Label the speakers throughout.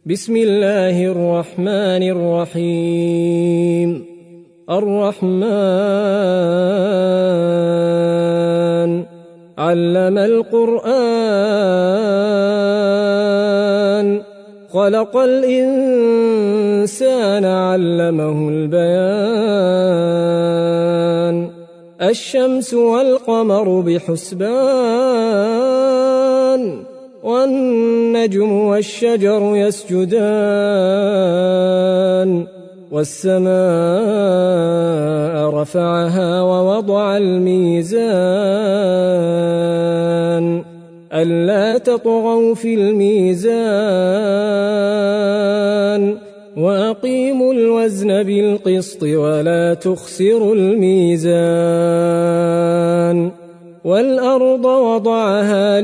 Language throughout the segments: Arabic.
Speaker 1: بسم الله الرحمن الرحيم. الرحمن علم القرآن خلق الإنسان علمه البيان الشمس والقمر بحسبان والنجم والشجر يسجدان والسماء رفعها ووضع الميزان ألا تطغوا في الميزان وأقيموا الوزن بالقسط ولا تخسروا الميزان والأرض وضعها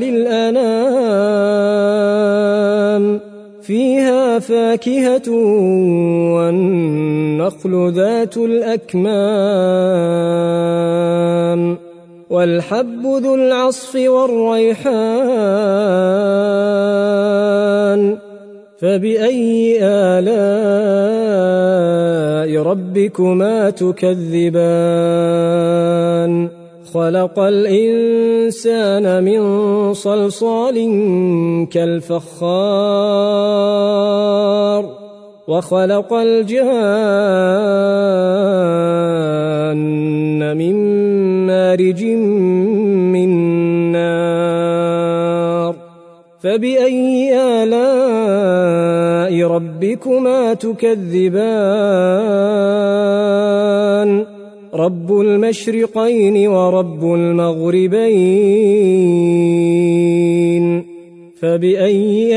Speaker 1: للأنام فيها فاكهة والنخل ذات الأكمام والحب ذو العصف والريحان فبأي آلاء ربكما تكذبان خلق الإنسان من صلصال كالفخار وخلق الجان من مارج من نار فبأي آلاء ربكما تكذبان رب المشرقين ورب المغربين فبأي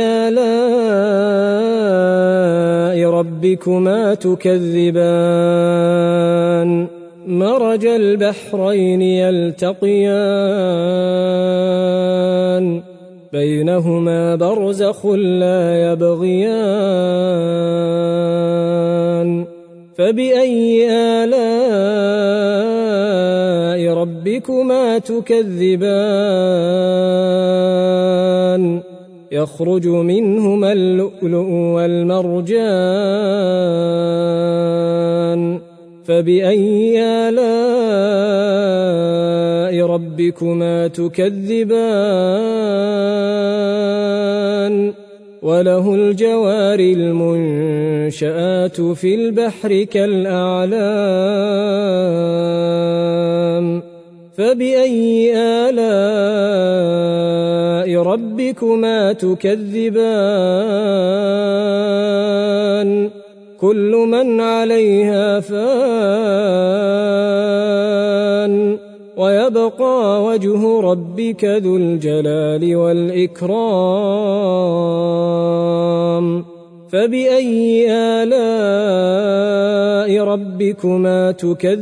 Speaker 1: آلاء ربكما تكذبان مرج البحرين يلتقيان بينهما برزخ لا يبغيان فبأي آلاء ربكما تكذبان يخرج منهما اللؤلؤ والمرجان فبأي آلاء ربكما تكذبان وله الجوار المنشآت في البحر كالأعلام فبأي آلاء ربكما تكذبان كل من عليها فان ويبقى وجه ربك ذو الجلال والإكرام فبأي آلاء ربكما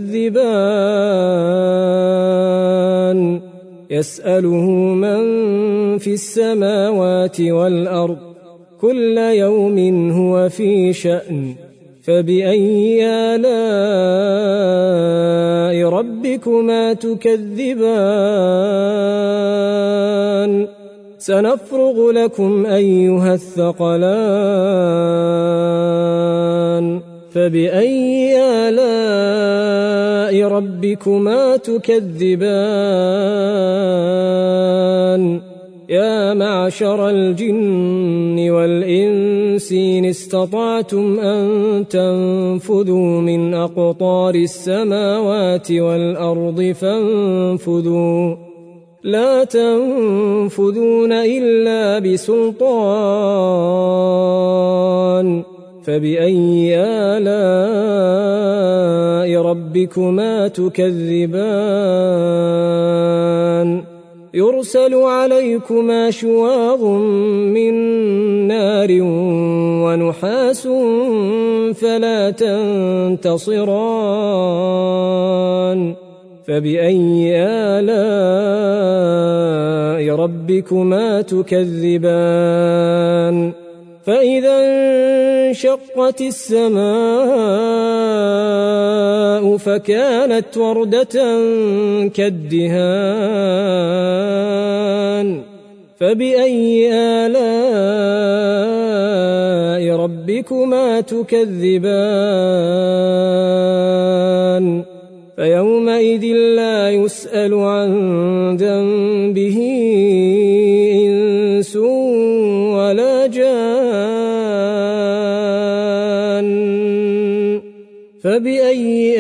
Speaker 1: تكذبان يسأله من في السماوات والأرض كل يوم هو في شأن فبأي آلاء ربكما تكذبان سنفرغ لكم أيها الثقلان فبأي آلاء ربكما تكذبان يا معشر الجن والإنس إن استطعتم أن تنفذوا من أقطار السماوات والأرض فانفذوا لا تنفذون إلا بسلطان فبأي آلاء ربكما تكذبان يرسل عليكما شواظ من نار ونحاس فلا تنتصران فبأي آلاء ربكما تكذبان فإذا انشقت السماء فكانت وردة كالدهان فبأي آلاء آلاء ربكما تكذبان فيومئذ لا يسأل عن ذنبه إنس ولا جان فبأي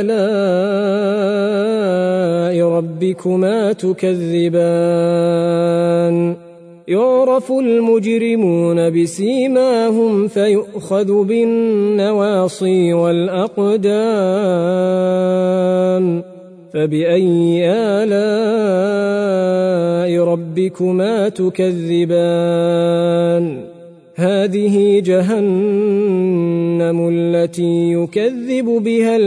Speaker 1: آلاء ربكما تكذبان يعرف المجرمون بسيماهم فيؤخذ بالنواصي والأقدام فبأي آلاء ربكما تكذبان هذه جهنم التي يكذب بها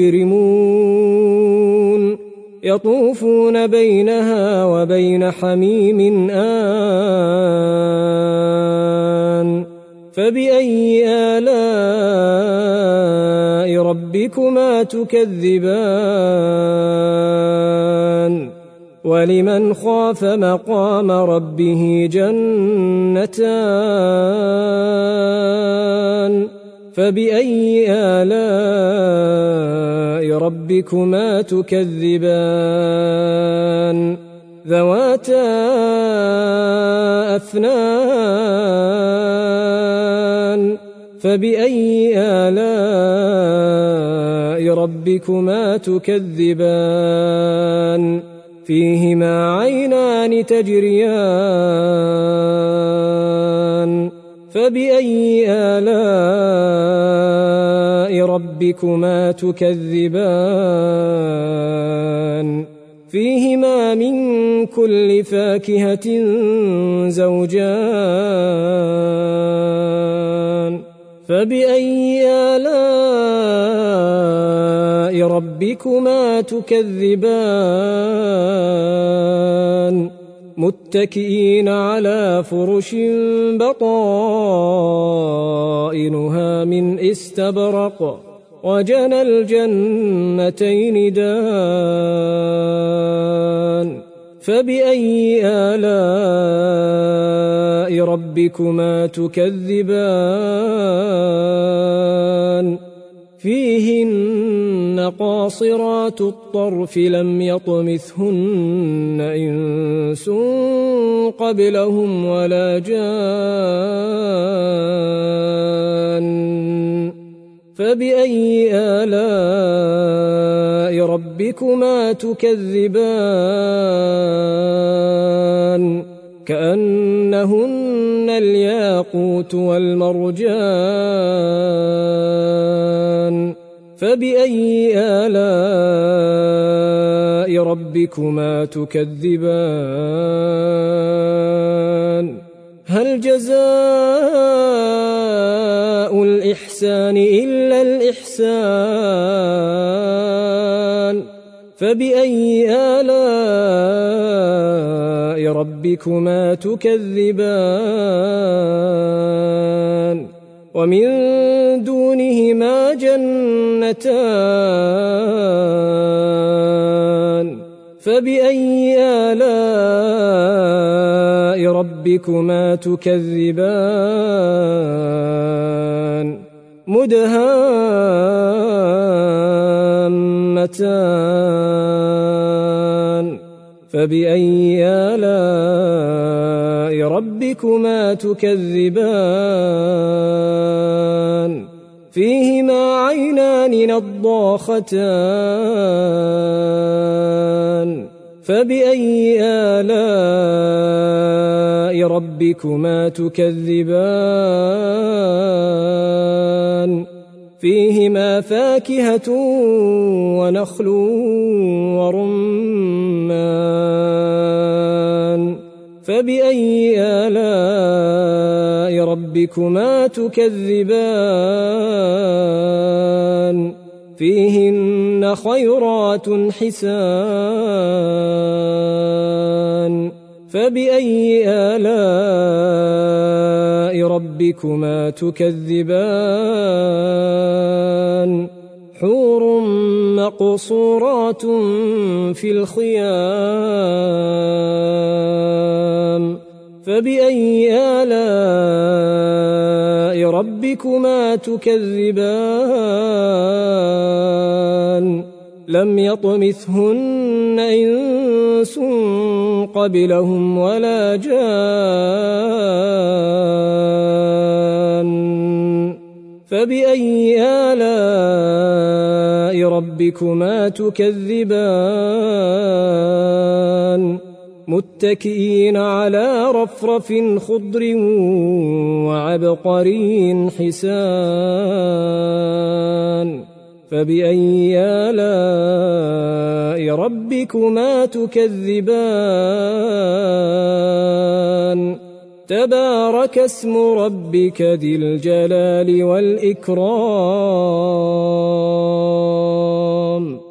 Speaker 1: المجرمون يطوفون بينها وبين حميم آن فبأي آلاء ربكما تكذبان ولمن خاف مقام ربه جنتان فبأي آلاء ربكما تكذبان ذواتا أفنان فبأي آلاء ربكما تكذبان فيهما عينان تجريان فبأي آلاء ربكما تكذبان فيهما من كل فاكهة زوجان فبأي آلاء ربكما تكذبان متكئين على فرش بطائنها من استبرق وجنى الجنتين دان فبأي آلاء ربكما تكذبان فيهن قاصرات الطرف لم يطمثهن إنس قبلهم ولا جان فبأي آلاء ربكما تكذبان كأنهن الياقوت والمرجان فبأي آلاء ربكما تكذبان هل جزاء الإحسان إلا الإحسان فبأي آلاء ربكما تكذبان ومن دونهما جنتان فبأي آلاء ربكما تكذبان مدهامتان فبأي آلاء ربكما تكذبان فيهما عينان نضاختان فبأي آلاء ربكما تكذبان فيهما فاكهة ونخل ورمان فبأي آلاء ربكما تكذبان فيهن خيرات حسان فبأي آلاء ربكما تكذبان حور مقصورات في الخيام فبأي آلاء آلاء ربكما تكذبان لم يطمثهن إنس قبلهم ولا جان فبأي آلاء ربكما تكذبان متكئين على رفرف خضر وعبقري حسان فبأي آلاء ربكما تكذبان تبارك اسم ربك ذي الجلال والإكرام